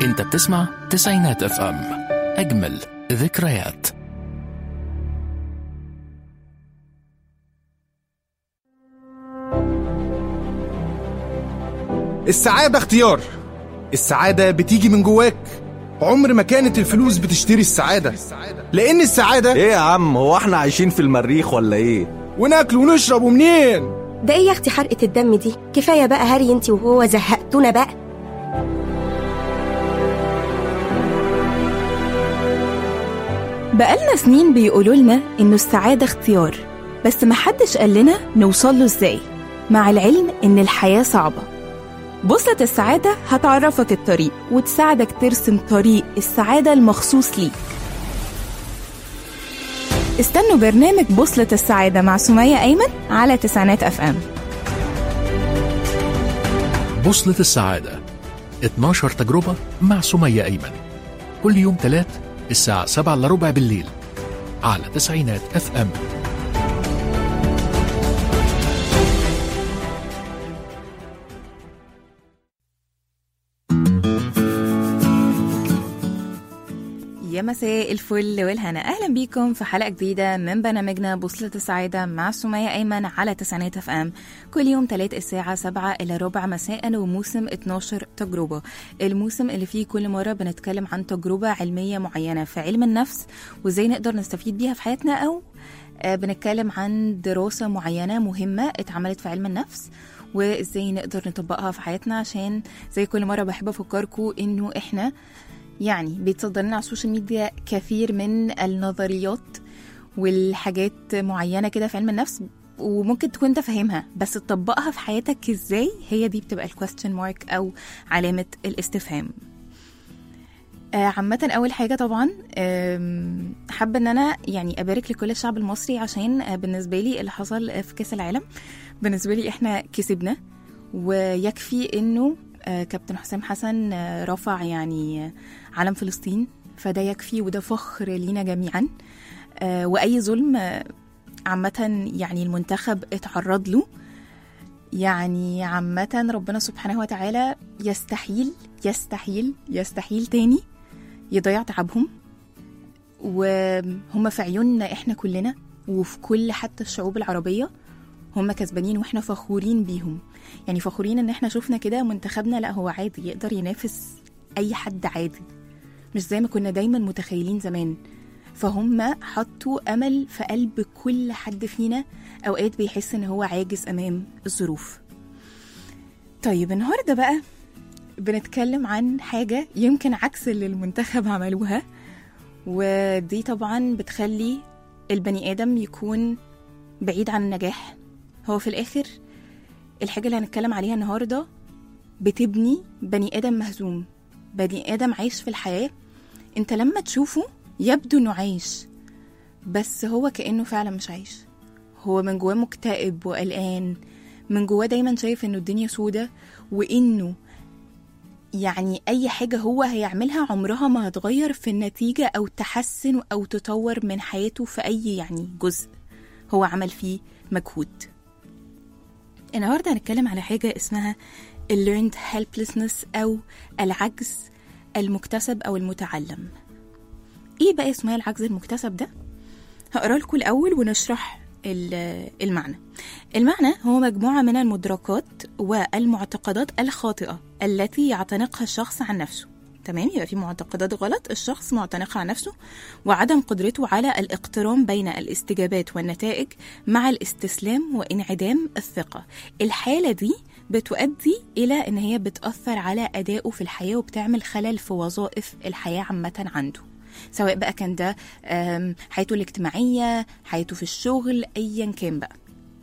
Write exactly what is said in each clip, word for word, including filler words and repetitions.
انت بتسمع تسعينات اف ام، اجمل ذكريات. السعادة اختيار. السعادة بتيجي من جواك. عمر ما كانت الفلوس بتشتري السعادة، لأن السعادة ايه يا عم؟ هو احنا عايشين في المريخ ولا ايه؟ وناكل ونشرب ومنين؟ ده ايه يا اختي حرقة الدم دي؟ كفاية بقى هري انتي وهو، زهقتونا بقى. بقالنا سنين بيقولوا لنا إنه السعادة اختيار، بس محدش قال لنا نوصل له إزاي، مع العلم إن الحياة صعبة. بوصلة السعادة هتعرفك الطريق وتساعدك ترسم طريق السعادة المخصوص ليك. استنوا برنامج بوصلة السعادة مع سمية أيمن على تسعينات أف أم. بوصلة السعادة، اتناشر تجربة مع سمية أيمن، كل يوم تلات الساعة سبعة إلا ربع بالليل على تسعينات اف ام. يا مساء الفل والهنا، أهلا بيكم في حلقة جديدة من برنامجنا بوصلة السعادة مع سمية أيمن على تسعينات اف ام، كل يوم تلات الساعة سبعة إلى ربع مساء، وموسم اتناشر تجربة. الموسم اللي فيه كل مرة بنتكلم عن تجربة علمية معينة في علم النفس وإزاي نقدر نستفيد بيها في حياتنا، أو بنتكلم عن دراسة معينة مهمة اتعملت في علم النفس وإزاي نقدر نطبقها في حياتنا. عشان زي كل مرة بحب أفكركم إنه إحنا يعني بيتصدر لنا على السوشيال ميديا كثير من النظريات والحاجات معينة كده في علم النفس، وممكن تكون انت فاهمها بس تطبقها في حياتك ازاي، هي دي بتبقى الكويستشن مارك او علامة الاستفهام. آه عامة اول حاجة طبعا حابة ان انا يعني ابارك لكل الشعب المصري، عشان آه بالنسبة لي اللي حصل في كاس العالم بالنسبة لي احنا كسبنا، ويكفي انه آه كابتن حسام حسن آه رفع يعني آه علم فلسطين، فده يكفي وده فخر لينا جميعا. آه وأي ظلم آه عامة يعني المنتخب اتعرض له، يعني عامة ربنا سبحانه وتعالى يستحيل يستحيل يستحيل تاني يضيع تعبهم، وهم في عيوننا احنا كلنا وفي كل حتى الشعوب العربية هم كسبانين واحنا فخورين بيهم. يعني فخورين ان احنا شفنا كده منتخبنا لا هو عادي يقدر ينافس اي حد عادي، مش زي ما كنا دايما متخيلين زمان. فهم حطوا امل في قلب كل حد فينا اوقات بيحس ان هو عاجز امام الظروف. طيب النهارده بقى بنتكلم عن حاجة يمكن عكس اللي المنتخب عملوها، ودي طبعا بتخلي البني ادم يكون بعيد عن النجاح. هو في الاخر الحاجة اللي هنتكلم عليها النهاردة بتبني بني آدم مهزوم، بني آدم عايش في الحياة انت لما تشوفه يبدو انه عايش بس هو كأنه فعلا مش عايش. هو من جواه مكتئب وقلقان، من جواه دايما شايف انه الدنيا سودة، وانه يعني اي حاجة هو هيعملها عمرها ما هتغير في النتيجة او تحسن او تطور من حياته في اي يعني جزء هو عمل فيه مجهود. النهاردة هنتكلم على حاجة اسمها learned helplessness أو العجز المكتسب أو المتعلم. إيه بقى اسمها العجز المكتسب ده؟ هقرأ لكم الأول ونشرح المعنى. المعنى هو مجموعة من المدركات والمعتقدات الخاطئة التي يعتنقها الشخص عن نفسه. تمام، يبقى في معتقدات غلط الشخص معتنقها عن نفسه، وعدم قدرته على الاقتران بين الاستجابات والنتائج مع الاستسلام وانعدام الثقة. الحالة دي بتؤدي إلى إن هي بتأثر على أدائه في الحياة وبتعمل خلل في وظائف الحياة عامة عنده، سواء بقى كان ده حياته الاجتماعية، حياته في الشغل، أيا كان بقى.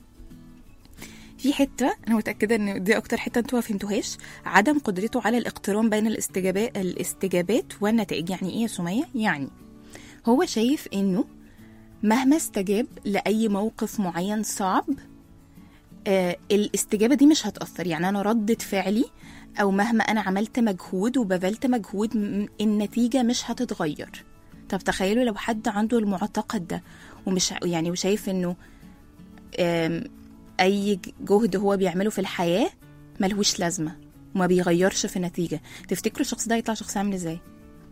في حتة أنا متأكدة إن دي أكتر حتة أنتوا فهمتوهاش، عدم قدرته على الاقتران بين الاستجابات الاستجابات والنتائج. يعني إيه يا سمية؟ يعني هو شايف إنه مهما استجاب لأي موقف معين صعب آه الاستجابة دي مش هتأثر. يعني أنا ردت فعلي أو مهما أنا عملت مجهود وبذلت مجهود النتيجة مش هتتغير. طب تخيلوا لو حد عنده المعتقد ده ومش يعني وشايف إنه أي جهد هو بيعمله في الحياة ملهوش لازمة، وما بيغيرش في النتيجة، تفتكروا الشخص ده يطلع شخص عامل ازاي؟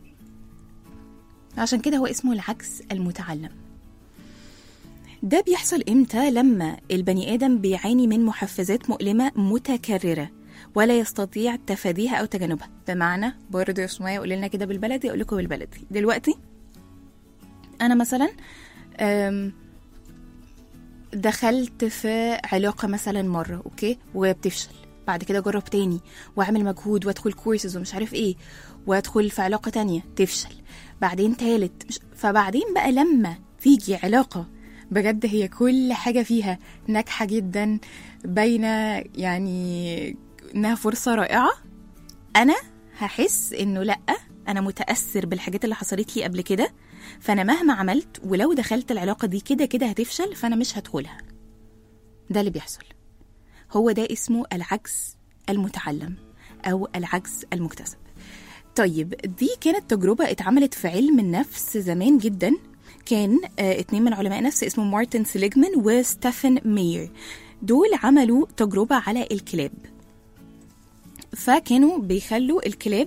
عشان كده هو اسمه العجز المتعلم. ده بيحصل امتى؟ لما البني آدم بيعاني من محفزات مؤلمة متكررة ولا يستطيع تفاديها أو تجنبها. بمعنى برضه يا شوية يقول لنا كده بالبلدي، أقول لكم بالبلدي. دلوقتي أنا مثلا دخلت في علاقة مثلا مرة أوكي وبتفشل، بعد كده جرب تاني وأعمل مجهود وأدخل كورسز ومش عارف إيه، وأدخل في علاقة تانية تفشل، بعدين تالت مش... فبعدين بقى لما تيجي علاقة بجد هي كل حاجة فيها ناجحة جدا، باينة يعني إنها فرصة رائعة، أنا هحس إنه لأ، أنا متأثر بالحاجات اللي حصلت لي قبل كده، فأنا مهما عملت ولو دخلت العلاقة دي كده كده هتفشل، فأنا مش هدخلها. ده اللي بيحصل، هو ده اسمه العجز المتعلم أو العجز المكتسب. طيب دي كانت تجربة اتعملت في علم النفس زمان جدا، كان اه اتنين من علماء نفس اسمه مارتن سيليجمان وستيفن مير، دول عملوا تجربة على الكلاب. فكانوا بيخلوا الكلاب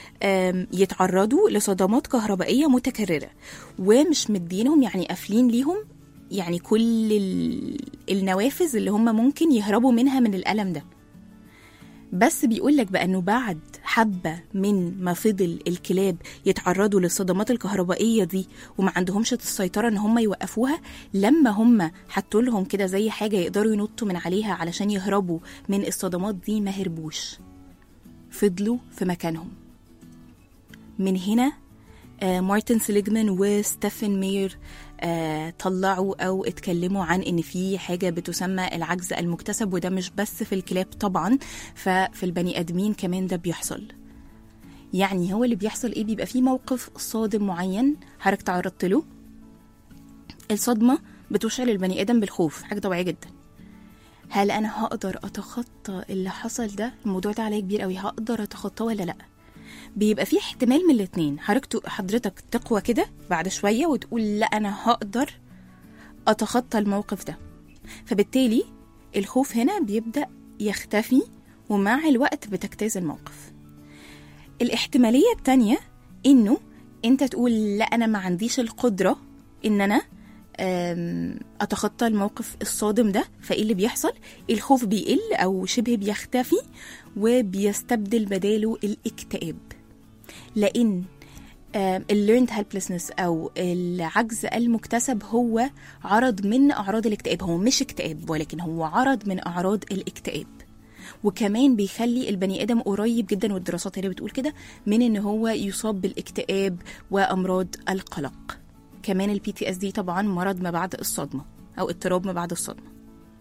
يتعرضوا لصدمات كهربائية متكررة، ومش مدينهم يعني قافلين ليهم يعني كل النوافذ اللي هم ممكن يهربوا منها من الألم ده. بس بيقولك بقى أنه بعد حبة من ما فضل الكلاب يتعرضوا للصدمات الكهربائية دي وما عندهمش السيطرة أن هم يوقفوها، لما هم حطوا لهم كده زي حاجة يقدروا ينطوا من عليها علشان يهربوا من الصدمات دي، ما هربوش، فضلوا في مكانهم. من هنا آه مارتن سيليجمان وستيفن مير آه طلعوا أو اتكلموا عن إن في حاجة بتسمى العجز المكتسب، وده مش بس في الكلاب طبعا، ففي البني آدمين كمان ده بيحصل. يعني هو اللي بيحصل إيه؟ بيبقى في موقف صادم معين حضرتك تعرضت له، الصدمة بتشعل البني آدم بالخوف، حاجة طبيعية جدا. هل أنا هقدر أتخطى اللي حصل ده؟ الموضوع ده عليا كبير قوي، هقدر أتخطاه ولا لأ؟ بيبقى فيه احتمال من الاتنين، حضرتك تقوى كده بعد شوية وتقول لا أنا هقدر أتخطى الموقف ده، فبالتالي الخوف هنا بيبدأ يختفي ومع الوقت بتجتاز الموقف. الاحتمالية التانية إنه أنت تقول لا أنا ما عنديش القدرة إن أنا أتخطى الموقف الصادم ده، فإيه اللي بيحصل؟ الخوف بيقل أو شبه بيختفي وبيستبدل بداله الاكتئاب، لأن ال learned helplessness أو العجز المكتسب هو عرض من أعراض الاكتئاب، هو مش اكتئاب ولكن هو عرض من أعراض الاكتئاب، وكمان بيخلي البني آدم قريب جدا، والدراسات اللي بتقول كده، من إن هو يصاب بالاكتئاب وأمراض القلق. كمان البي تي اس دي طبعا مرض ما بعد الصدمة أو اضطراب ما بعد الصدمة.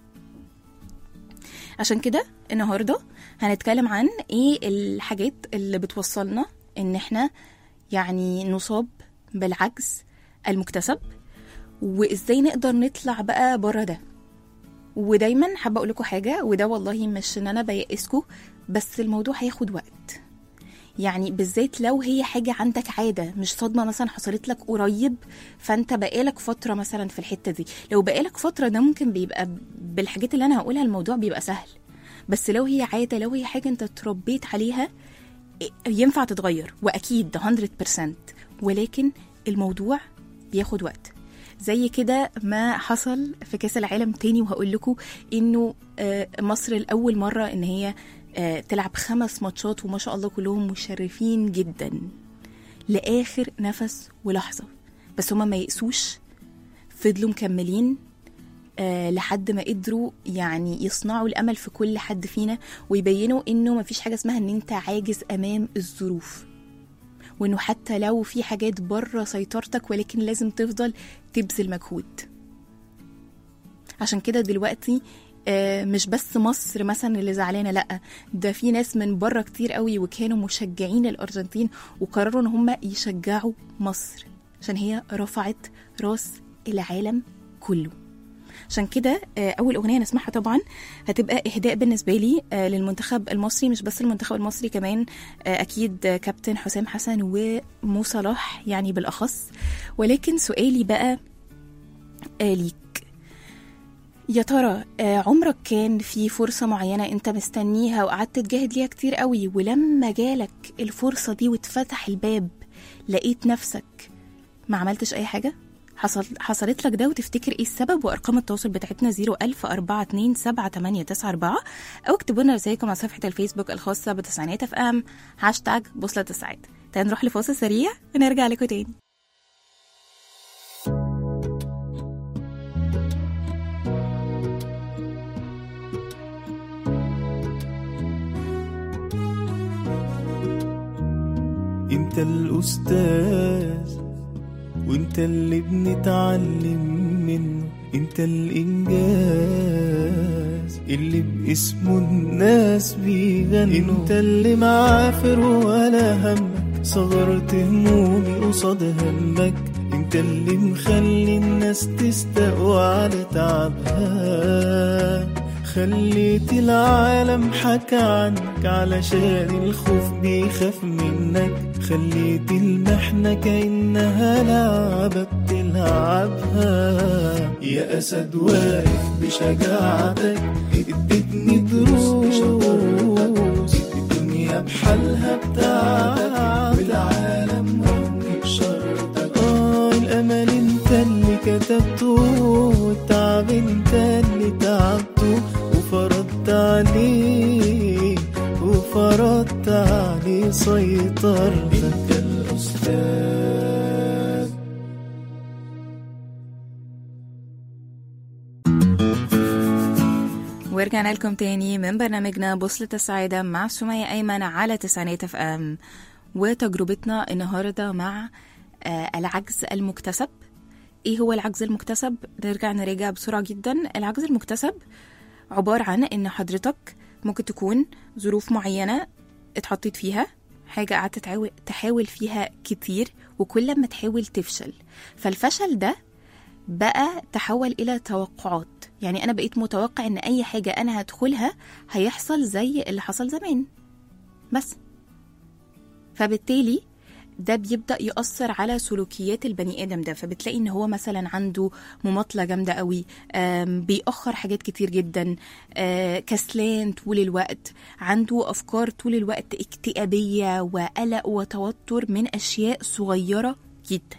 عشان كده النهاردة هنتكلم عن ايه الحاجات اللي بتوصلنا ان احنا يعني نصاب بالعجز المكتسب، وازاي نقدر نطلع بقى بره ده. ودايما حابة اقول لكم حاجة، وده والله مش ان انا بيأسكم، بس الموضوع هياخد وقت، يعني بالذات لو هي حاجة عندك عادة، مش صدمة مثلا حصلت لك قريب فانت بقالك فترة مثلا في الحتة دي. لو بقالك فترة ده ممكن بيبقى بالحاجات اللي انا هقولها الموضوع بيبقى سهل، بس لو هي عادة، لو هي حاجة انت تربيت عليها، ينفع تتغير واكيد مية بالمية، ولكن الموضوع بياخد وقت. زي كده ما حصل في كاس العالم تاني، وهقول لكم انه مصر الاول مرة ان هي تلعب خمس ماتشات وما شاء الله كلهم مشرفين جدا لآخر نفس ولحظة، بس هما ما يقسوش، فضلوا مكملين أه لحد ما قدروا يعني يصنعوا الأمل في كل حد فينا، ويبينوا إنه ما فيش حاجة اسمها إن أنت عاجز أمام الظروف، وإنه حتى لو في حاجات بره سيطرتك ولكن لازم تفضل تبذل مجهود. عشان كده دلوقتي مش بس مصر مثلا اللي زعلانة، لأ، ده في ناس من بره كتير قوي وكانوا مشجعين الأرجنتين وقرروا ان هم يشجعوا مصر عشان هي رفعت راس العالم كله. عشان كده أول أغنية نسمعها طبعا هتبقى إهداء بالنسبة لي للمنتخب المصري، مش بس المنتخب المصري، كمان أكيد كابتن حسام حسن ومو صلاح يعني بالأخص. ولكن سؤالي بقى ليك، يا ترى عمرك كان في فرصة معينة انت مستنيها وقعدت تجاهد ليها كتير قوي، ولما جالك الفرصة دي واتفتح الباب لقيت نفسك ما عملتش اي حاجة؟ حصل حصلت لك ده وتفتكر ايه السبب؟ وارقام التواصل بتاعتنا زيرو ألف أربعة اتنين سبعة تمانية تسعة أربعة، او اكتبوا لنا رسائلكم على صفحة الفيسبوك الخاصة بتسعينات اف ام هاشتاج بوصلة السعادة. تعالوا نروح لفاصل سريع ونرجع لكم تاني. انت الأستاذ وانت اللي بنتعلم منه، انت الإنجاز اللي باسمه الناس بيغنوا، انت اللي معافر ولا همك صغرت همومي قصاد همك، انت اللي مخلي الناس تستقوى على تعبها، خليت العالم حكى عنك علشان الخوف بيخاف منك، خليت المحنة كأنها لعبة بتلعبها، يا أسد واقف بشجاعتك ادتني دروس، الدنيا بحالها بتاعتك والعالم رغم بشرطك، آه الأمل انت اللي كتبته والتعب انت اللي تعبته وفرضت عليه وفرضت عليه سيطرتك، انت الأستاذ. ورجعنا لكم تاني من برنامجنا بوصلة السعادة مع سمية أيمن على تسعينات اف ام، وتجربتنا النهاردة مع آه العجز المكتسب. ايه هو العجز المكتسب؟ نرجع نراجع بسرعة جدا. العجز المكتسب عبارة عن ان حضرتك ممكن تكون ظروف معينة اتحطيت فيها، حاجة قعدت تحاول, تحاول فيها كتير وكل ما تحاول تفشل، فالفشل ده بقى تحول إلى توقعات. يعني أنا بقيت متوقع إن أي حاجة أنا هدخلها هيحصل زي اللي حصل زمان بس، فبالتالي ده بيبدأ يؤثر على سلوكيات البني آدم ده، فبتلاقي إن هو مثلا عنده مماطلة جامدة قوي، بيأخر حاجات كتير جدا، كسلان طول الوقت، عنده أفكار طول الوقت اكتئابية وقلق وتوتر من أشياء صغيرة جدا.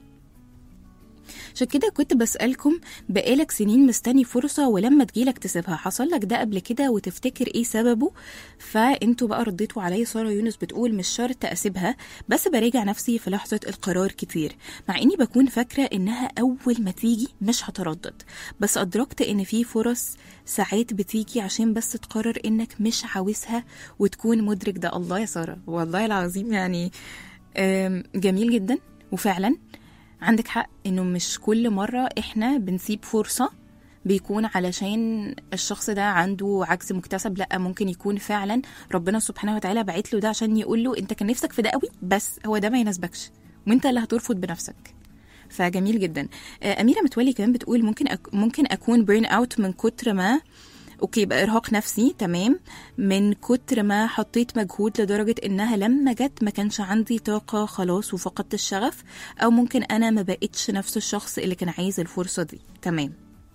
عشان كده كنت بسألكم، بقالك سنين مستني فرصة ولما تجيلك تسيبها، حصل لك ده قبل كده وتفتكر ايه سببه؟ فانتوا بقى رديتوا علي. سارة يونس بتقول مش شرط اسيبها، بس براجع نفسي في لحظة القرار كتير، مع اني بكون فاكرة انها اول ما تيجي مش هتردد، بس ادركت ان في فرص ساعات بتيجي عشان بس تقرر انك مش عاوزها وتكون مدرك ده. الله يا سارة، والله العظيم يعني جميل جدا، وفعلا عندك حق انه مش كل مرة احنا بنسيب فرصة بيكون علشان الشخص ده عنده عجز مكتسب، لا، ممكن يكون فعلا ربنا سبحانه وتعالى بعت له ده عشان يقول له انت كان نفسك في ده قوي بس هو ده ما يناسبكش وانت اللي هترفض بنفسك. فجميل جدا. أميرة متولي كمان بتقول ممكن أك... ممكن اكون بيرن اوت من كتر ما اوكي بقى ارهاق نفسي، تمام، من كتر ما حطيت مجهود لدرجة انها لما جت ما كانش عندي طاقة خلاص وفقدت الشغف، او ممكن انا ما بقتش نفس الشخص اللي كان عايز الفرصة دي. تمام.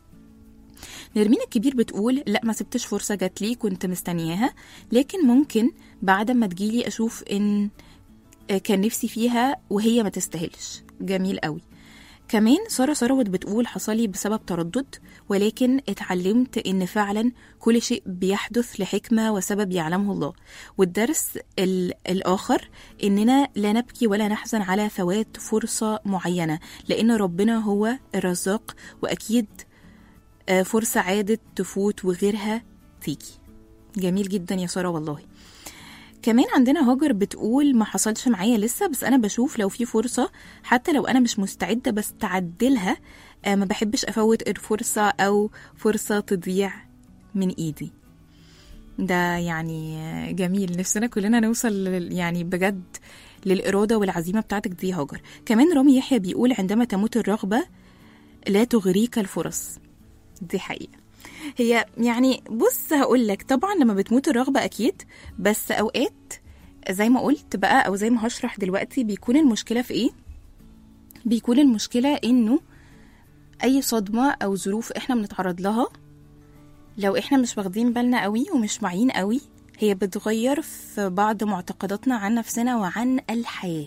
نرمين الكبير بتقول لا، ما سبتش فرصة جات لي كنت مستنياها، لكن ممكن بعد ما تجيلي اشوف ان كان نفسي فيها وهي ما تستاهلش. جميل قوي. كمان سارة ثروت بتقول حصلي بسبب تردد، ولكن اتعلمت ان فعلا كل شيء بيحدث لحكمة وسبب يعلمه الله، والدرس الآخر اننا لا نبكي ولا نحزن على فوات فرصة معينة، لان ربنا هو الرزاق، واكيد فرصة عادت تفوت وغيرها تيجي. جميل جدا يا سارة والله. كمان عندنا هاجر بتقول ما حصلش معايا لسه، بس انا بشوف لو في فرصة حتى لو انا مش مستعدة بس تعدلها، ما بحبش افوت الفرصة او فرصة تضيع من ايدي. ده يعني جميل، نفسنا كلنا نوصل يعني بجد للإرادة والعزيمة بتاعتك دي هاجر. كمان رامي يحيى بيقول عندما تموت الرغبة لا تغريك الفرص. دي حقيقة. هي يعني بص هقولك، طبعا لما بتموت الرغبة أكيد، بس أوقات زي ما قلت بقى أو زي ما هشرح دلوقتي بيكون المشكلة في إيه؟ بيكون المشكلة إنه أي صدمة أو ظروف إحنا بنتعرض لها لو احنا مش واخدين بالنا قوي ومش واعيين قوي، هي بتغير في بعض معتقداتنا عن نفسنا وعن الحياة.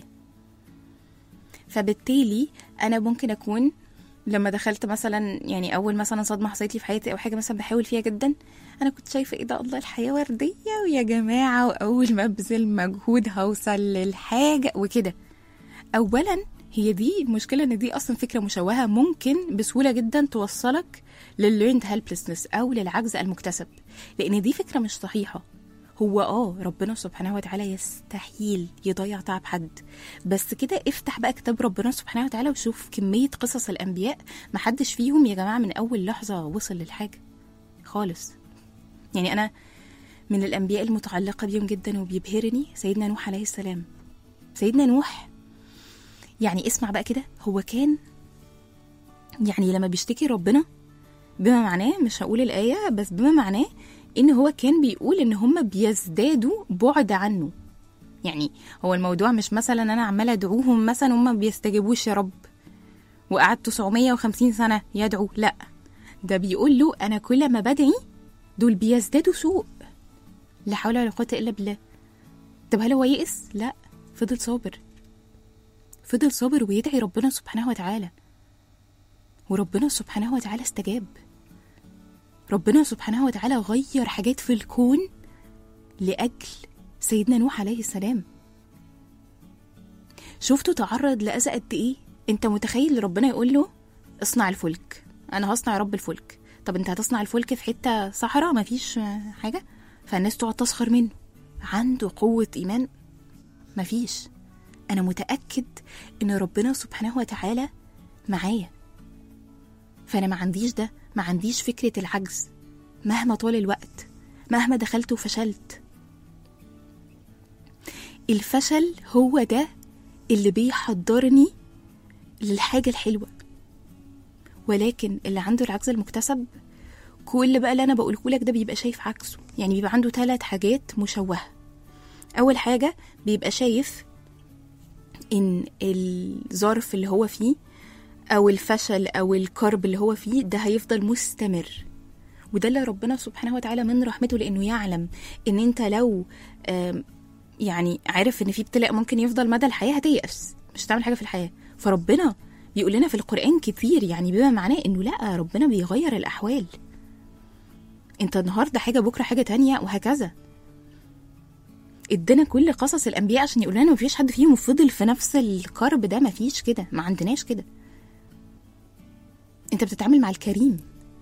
فبالتالي انا ممكن اكون لما دخلت مثلا يعني اول مثلا صدمه حصلت لي في حياتي او حاجه مثلا بحاول فيها جدا، انا كنت شايفه ايه ده، الله الحياه ورديه ويا جماعه، واول ما ابذل مجهود هوصل للحاجه وكده. اولا هي دي المشكله، ان دي اصلا فكره مشوهه ممكن بسهوله جدا توصلك للlearned helplessness او للعجز المكتسب، لان دي فكره مش صحيحه. هو اه ربنا سبحانه وتعالى يستحيل يضيع تعب حد، بس كده افتح بقى كتاب ربنا سبحانه وتعالى وشوف كمية قصص الأنبياء محدش فيهم يا جماعة من أول لحظة وصل للحاجة خالص. يعني أنا من الأنبياء المتعلقة بيهم جدا وبيبهرني سيدنا نوح عليه السلام. سيدنا نوح يعني اسمع بقى كده، هو كان يعني لما بيشتكي ربنا بما معناه، مش هقول الآية بس بما معناه، إن هو كان بيقول إن هم بيزدادوا بعد عنه. يعني هو الموضوع مش مثلا أنا عمالة أدعوهم مثلا هم بيستجيبوش يا رب وقعدت تسعمية وخمسين سنة يدعو، لأ، ده بيقول له أنا كل ما بدعي دول بيزدادوا سوء، لا حول ولا قوة إلا بالله. طب هل هو يئس؟ لأ، فضل صابر، فضل صابر ويدعي ربنا سبحانه وتعالى، وربنا سبحانه وتعالى استجاب. ربنا سبحانه وتعالى غير حاجات في الكون لأجل سيدنا نوح عليه السلام. شفتوا تعرض لأذى قد إيه؟ أنت متخيل ربنا يقول له اصنع الفلك، أنا هصنع يا رب الفلك. طب أنت هتصنع الفلك في حتة صحراء مفيش حاجة، فالناس تقعد تسخر منه. عنده قوة إيمان مفيش. أنا متأكد إن ربنا سبحانه وتعالى معايا، فأنا ما عنديش ده، ما عنديش فكرة العجز مهما طال الوقت، مهما دخلت وفشلت. الفشل هو ده اللي بيحضرني للحاجة الحلوة، ولكن اللي عنده العجز المكتسب كل بقى اللي أنا بقوله لك ده بيبقى شايف عكسه. يعني بيبقى عنده ثلاث حاجات مشوهة. أول حاجة بيبقى شايف إن الظرف اللي هو فيه أو الفشل أو الكرب اللي هو فيه ده هيفضل مستمر، وده اللي ربنا سبحانه وتعالى من رحمته، لأنه يعلم إن أنت لو يعني عارف إن في ابتلاء ممكن يفضل مدى الحياة هتيأس، مش هتعمل حاجة في الحياة. فربنا بيقول لنا في القرآن كتير، يعني بما معناه إنه لأ، ربنا بيغير الأحوال. أنت النهاردة حاجة بكرة حاجة تانية وهكذا. ادنا كل قصص الأنبياء عشان يقول لنا مفيش حد فيهم فضل في نفس الكرب ده، مفيش كده، ما عندناش كده. انت بتتعامل مع الكريم،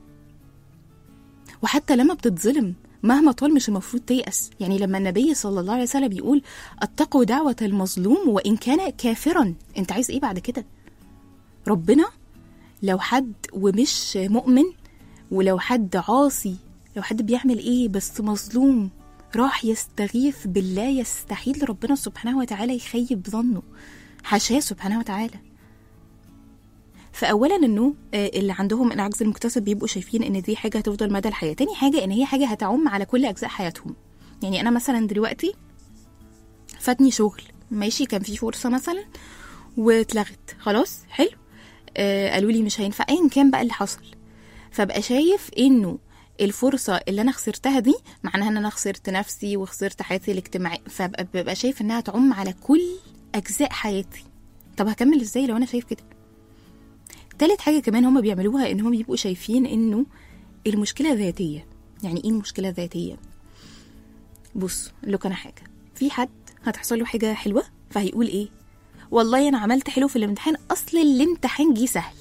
وحتى لما بتتظلم مهما طال مش المفروض تيأس. يعني لما النبي صلى الله عليه وسلم بيقول اتقوا دعوة المظلوم وإن كان كافرا، انت عايز ايه بعد كده؟ ربنا لو حد ومش مؤمن، ولو حد عاصي، لو حد بيعمل ايه بس مظلوم راح يستغيث بالله، يستحيل ربنا سبحانه وتعالى يخيب ظنه، حاشاه سبحانه وتعالى. فأولا إنه اللي عندهم العجز المكتسب بيبقوا شايفين إن دي حاجة هتفضل مدى الحياة. تاني حاجة إن هي حاجة هتعم على كل أجزاء حياتهم. يعني أنا مثلا دلوقتي فاتني شغل ماشي، كان في فرصة مثلا واتلغت، خلاص حلو، آه قالوا لي مش هينفع، أيا كان بقى اللي حصل. فبقى شايف إنه الفرصة اللي أنا خسرتها دي معناها إن أنا خسرت نفسي وخسرت حياتي الاجتماعية، فبقى شايف إنها تعم على كل أجزاء حياتي. طب هكمل إزاي لو أنا شايف كده؟ تالت حاجة كمان هم بيعملوها إنهم بيبقوا شايفين إنه المشكلة ذاتية. يعني إيه المشكلة ذاتية؟ بص لك أنا حاجة، في حد هتحصل له حاجة حلوة فهيقول إيه؟ والله أنا عملت حلو في الامتحان، أصل الامتحان جه سهل.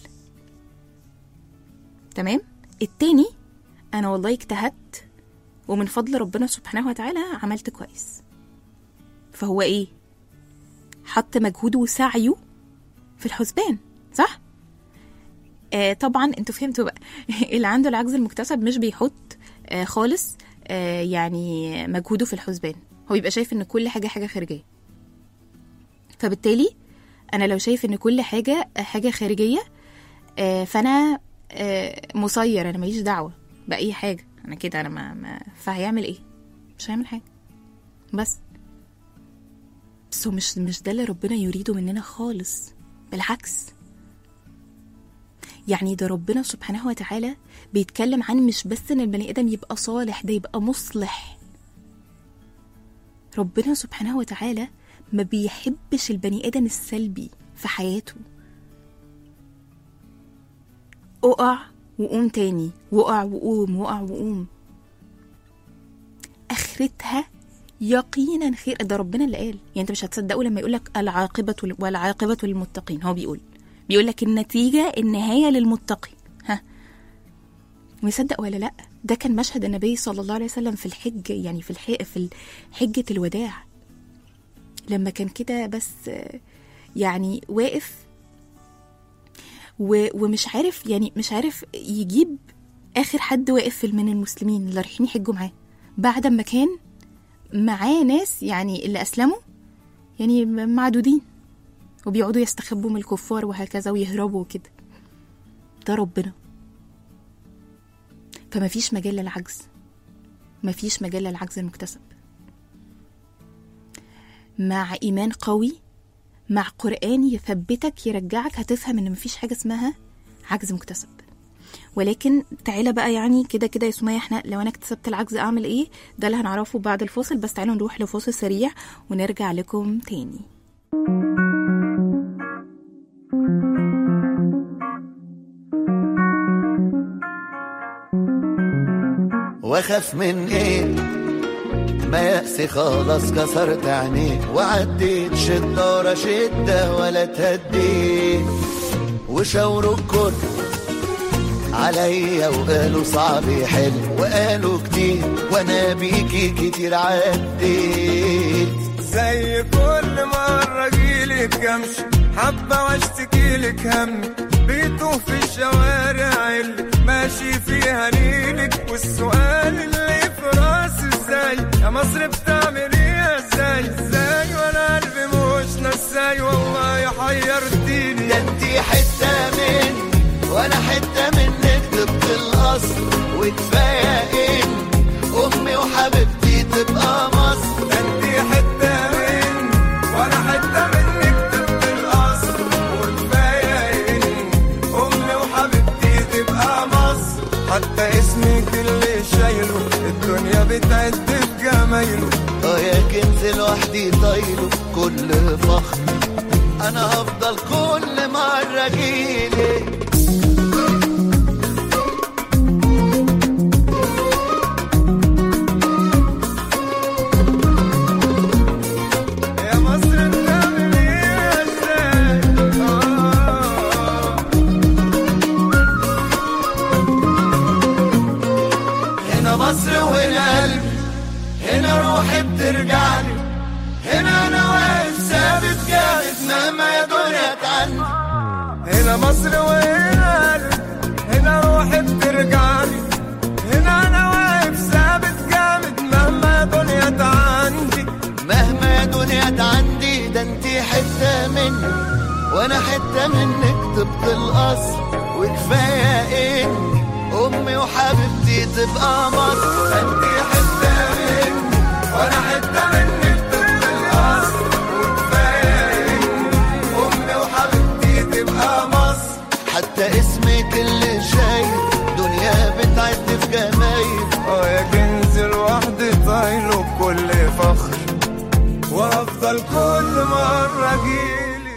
تمام؟ التاني أنا والله اجتهدت ومن فضل ربنا سبحانه وتعالى عملت كويس. فهو إيه؟ حط مجهوده وسعيه في الحسبان، صح؟ آه طبعا انتوا فهمتوا بقى. اللي عنده العجز المكتسب مش بيحط آه خالص آه يعني مجهوده في الحسبان، هو يبقى شايف ان كل حاجة حاجة خارجية. فبالتالي انا لو شايف ان كل حاجة حاجة خارجية آه فانا آه مسير، انا ماليش دعوة بأي حاجة، انا كده انا ما, ما فهيعمل ايه؟ مش هيعمل حاجة. بس بس هو مش مش ده اللي ربنا يريده مننا خالص، بالعكس. يعني ده ربنا سبحانه وتعالى بيتكلم عن مش بس ان البني ادم يبقى صالح، ده يبقى مصلح. ربنا سبحانه وتعالى ما بيحبش البني ادم السلبي في حياته. اقع وقوم تاني، وقع وقوم، وقع وقوم، اخرتها يقينا خير. ده ربنا اللي قال، يعني انت مش هتصدقوا لما يقولك العاقبة والعاقبة للمتقين. هو بيقول بيقول لك النتيجة النهاية للمتقين. ها، مصدق ولا لا؟ ده كان مشهد النبي صلى الله عليه وسلم في الحج، يعني في الح... في حجة الوداع، لما كان كده بس يعني واقف و... ومش عارف، يعني مش عارف يجيب آخر حد واقف من المسلمين اللي رايحين يحجوا معاه، بعد ما كان معاه ناس يعني اللي أسلموا يعني معدودين وبيقعدوا يستخبوا من الكفار وهكذا ويهربوا كده. ده ربنا. فما فيش مجال للعجز، ما فيش مجال للعجز المكتسب. مع إيمان قوي، مع قرآن يثبتك يرجعك، هتفهم إن ما فيش حاجة اسمها عجز مكتسب. ولكن تعالى بقى يعني كده كده يا سمية، احنا لو انا اكتسبت العجز اعمل ايه؟ ده اللي هنعرفه بعد الفاصل. بس تعالوا نروح لفاصل سريع ونرجع لكم تاني. واخاف من ايه؟ ما يأسي خلاص كسرت عينيه، وعديت شدة ورا شدة ولا تهديت، وشاوروا الكل عليا وقالوا صعب يحل، وقالوا كتير وانا بيكي كتير عديت. زي كل مرة جيلك امشي حبة واشتكيلك همي، بيتوه في الشوارع اللي ماشي فيها ليلك، والسؤال اللي في راسي ازاي يا مصر بتعمليها ازاي ازاي، وانا قلبي مش نساي والله حيرتيني. ده انتي حتة مني وانا حتة منك طبق الاصل، وكفاية ان امي وحبيبتي تبقى مصر. ده انتي حتة مني وانا حتة منك طبق الاصل، وكفاية ان امي وحبيبتي تبقى مصر. حتى اسمك اللي شايله الدنيا بتعد بجمايله، اه يا كنز لوحدي طايله كل فخر، انا هفضل كل مرة جيلك. ترجعلي هنا انا واقف ثابت جامد مهما يا دنيا تعني. هنا مصر وهنا قلب، هنا روحي بترجعلي، هنا انا واقف ثابت جامد مهما يا دنيا تعندي. مهما يا دنيا تعندي، ده انتي حتة مني وانا حتة منك طبق الاصل، وكفاية اني امي وحبيبتي تبقى مصر. ده انتي حتة مني وانا حتة منك طبق الاصل، وكفاية اني امي وحبيبتي تبقى مصر. حتى اسمك اللي شايف دنيا بتعد في جمايل، اه يا كنز لوحدي طايله بكل فخر، وافضل كل مرة اجيلك.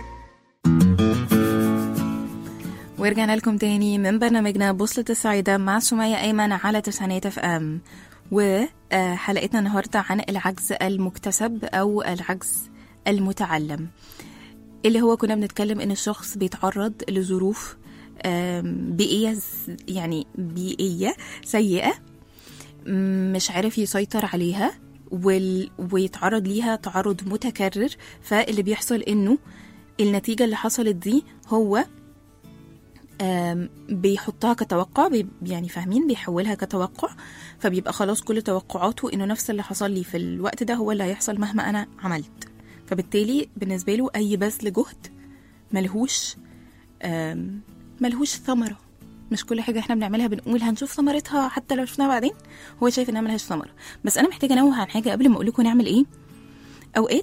ورجعنا لكم تاني من برنامجنا بوصلة السعيدة مع سمية أيمن على تسعينات اف ام. وحلقتنا النهاردة عن العجز المكتسب أو العجز المتعلم، اللي هو كنا بنتكلم إن الشخص بيتعرض لظروف بيئية، يعني بيئية سيئة مش عارف يسيطر عليها ويتعرض ليها تعرض متكرر. فاللي بيحصل إنه النتيجة اللي حصلت دي هو بيحطها كتوقع، يعني فاهمين، بيحولها كتوقع، فبيبقى خلاص كل توقعاته انه نفس اللي حصل لي في الوقت ده هو اللي هيحصل مهما انا عملت. فبالتالي بالنسبة له اي بذل جهد ملهوش ملهوش ثمرة. مش كل حاجة احنا بنعملها بنقول هنشوف ثمرتها حتى لو شفناها بعدين، هو شايف انها ملهاش ثمرة. بس انا محتاجة انوه عن حاجة قبل ما اقول لكم نعمل ايه. اوقات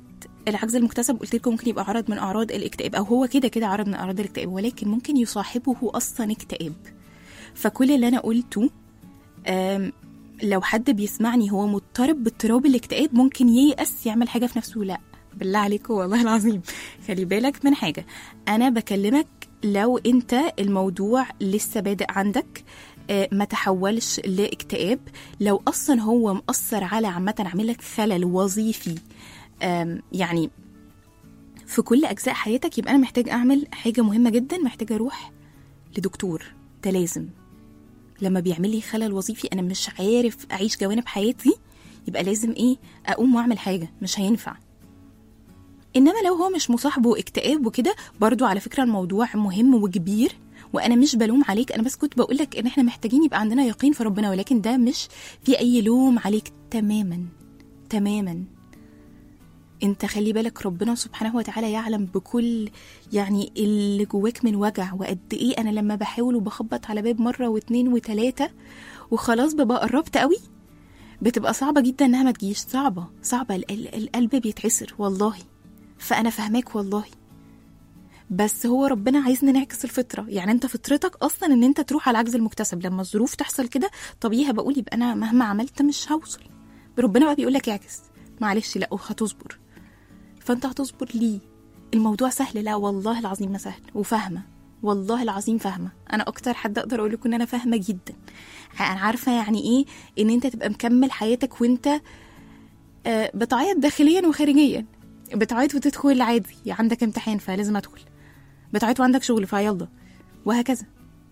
العجز المكتسب قلت لكم ممكن يبقى عرض من اعراض الاكتئاب، او هو كده كده عرض من اعراض الاكتئاب، ولكن ممكن يصاحبه اصلا اكتئاب. فكل اللي انا قلته لو حد بيسمعني هو مضطرب باضطراب الاكتئاب ممكن ييأس يعمل حاجه في نفسه، لا بالله عليكم والله العظيم خلي بالك من حاجه. انا بكلمك لو انت الموضوع لسه بادئ عندك، ما تحولش لاكتئاب. لو اصلا هو مأثر على عامه عاملك خلل وظيفي يعني في كل اجزاء حياتك، يبقى انا محتاج اعمل حاجه مهمه جدا، محتاج اروح لدكتور. ده لازم. لما بيعمل لي خلل وظيفي انا مش عارف اعيش جوانب حياتي، يبقى لازم ايه اقوم واعمل حاجه، مش هينفع. انما لو هو مش مصاحبه اكتئاب وكده، برضو على فكره الموضوع مهم وكبير، وانا مش بلوم عليك، انا بس كنت بقولك ان احنا محتاجين يبقى عندنا يقين في ربنا، ولكن ده مش في اي لوم عليك تماما تماما. انت خلي بالك ربنا سبحانه وتعالى يعلم بكل يعني اللي جواك من وجع، وقد ايه انا لما بحاول وبخبط على باب مره واتنين وتلاته وخلاص ببقى قربت قوي، بتبقى صعبه جدا انها ما تجيش، صعبه صعبه القلب بيتعسر والله. فانا فهماك والله، بس هو ربنا عايزنا نعكس الفطره. يعني انت فطرتك اصلا ان انت تروح على العجز المكتسب، لما الظروف تحصل كده طبيعي بقول يبقى انا مهما عملت مش هوصل. ربنا بقى بيقول لك اعكس، معلش لا هتصبر، فانت هتصبر ليه؟ الموضوع سهل؟ لا والله العظيم ما سهل، وفاهمه والله العظيم فاهمه. انا اكتر حد اقدر اقول لكم ان انا فاهمه جدا. انا عارفه يعني ايه ان انت تبقى مكمل حياتك وانت آه بتعيط داخليا وخارجيا، بتعيط وتدخل عادي عندك امتحان فلازم ادخل، بتعيط وعندك شغل فيلا، وهكذا.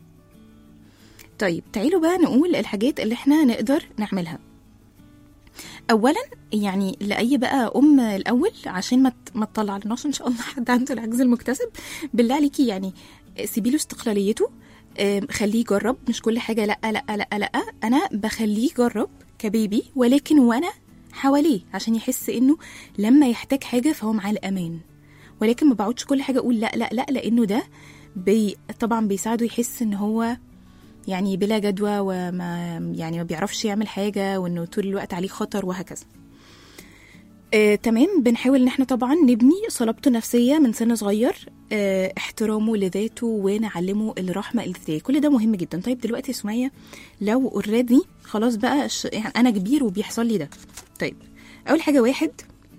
طيب تعالوا بقى نقول الحاجات اللي احنا نقدر نعملها. اولا يعني لاي بقى ام الاول عشان ما ما تطلع لناش ان شاء الله حد عنده العجز المكتسب، بالله عليكي يعني سيبي له استقلاليته، خليه يجرب، مش كل حاجه لا لا لا لا. انا بخليه يجرب كبيبي، ولكن وانا حواليه عشان يحس انه لما يحتاج حاجه فهو معاه الامان، ولكن ما بقعدش كل حاجه اقول لا لا لا، لانه ده بي طبعا بيساعده يحس ان هو يعني بلا جدوى، وما يعني ما بيعرفش يعمل حاجه، وانه طول الوقت عليه خطر وهكذا. آه، تمام. بنحاول ان احنا طبعا نبني صلابته النفسيه من سن صغير، آه، احترامه لذاته، ونعلمه الرحمه الذاتيه، كل ده مهم جدا. طيب دلوقتي سميه لو اوريدي خلاص بقى يعني انا كبير وبيحصل لي ده، طيب اول حاجه واحد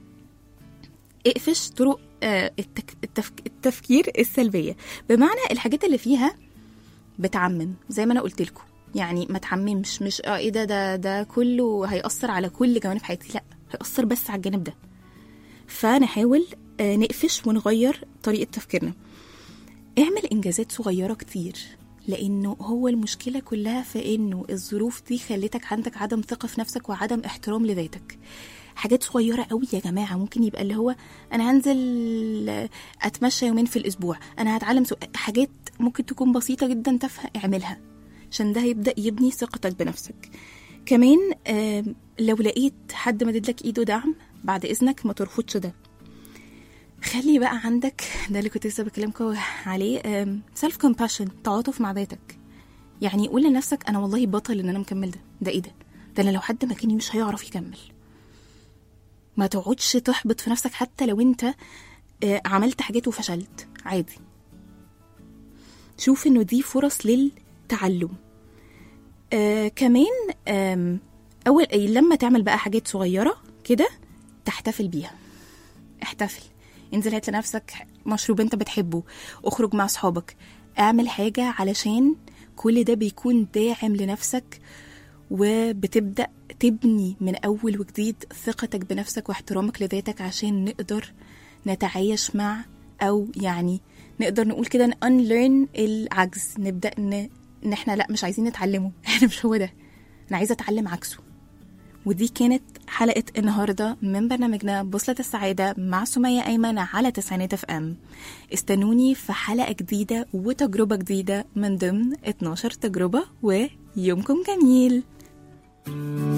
اقفش طرق آه التك... التفك... التفكير السلبيه، بمعنى الحاجات اللي فيها بتعمم زي ما انا قلت لكم، يعني ما تعممش، مش اه ايه ده ده ده كله هيأثر على كل جوانب حياتي، لا هيأثر بس على الجانب ده. فنحاول آه نقفش ونغير طريقه تفكيرنا. اعمل انجازات صغيره كتير، لانه هو المشكله كلها في انه الظروف دي خلتك عندك عدم ثقه في نفسك وعدم احترام لذاتك. حاجات صغيره قوي يا جماعه، ممكن يبقى اللي هو انا هنزل اتمشى يومين في الاسبوع، انا هتعلم سو... حاجات ممكن تكون بسيطه جدا تافهه، اعملها عشان ده هيبدا يبني ثقتك بنفسك. كمان آه لو لقيت حد مدد لك ايده دعم، بعد اذنك ما ترفضش ده. خلي بقى عندك ده اللي كنت لسه بكلمكم عليه، سيلف كومباشن، تعاطف مع ذاتك. يعني قول لنفسك انا والله بطل ان انا مكمل ده، ده ايه ده ده انا لو حد مكاني مش هيعرف يكمل. ما تقعدش تحبط في نفسك حتى لو انت عملت حاجات وفشلت، عادي. شوف انه دي فرص للتعلم. آه كمان آم اول لما تعمل بقى حاجات صغيره كده تحتفل بيها، احتفل، انزل هات لنفسك مشروب انت بتحبه، اخرج مع صحابك، اعمل حاجه، علشان كل ده بيكون داعم لنفسك، وبتبدأ تبني من أول وجديد ثقتك بنفسك واحترامك لذاتك، عشان نقدر نتعايش مع، أو يعني نقدر نقول كده unlearn العجز، نبدأ إن إن إحنا لأ مش عايزين نتعلمه، إحنا مش هو ده، أنا عايزة أتعلم عكسه. ودي كانت حلقة النهاردة من برنامجنا بوصلة السعادة مع سمية أيمن على تسعينات اف ام. استنوني في حلقة جديدة وتجربة جديدة من ضمن اتناشر تجربة، ويومكم جميل.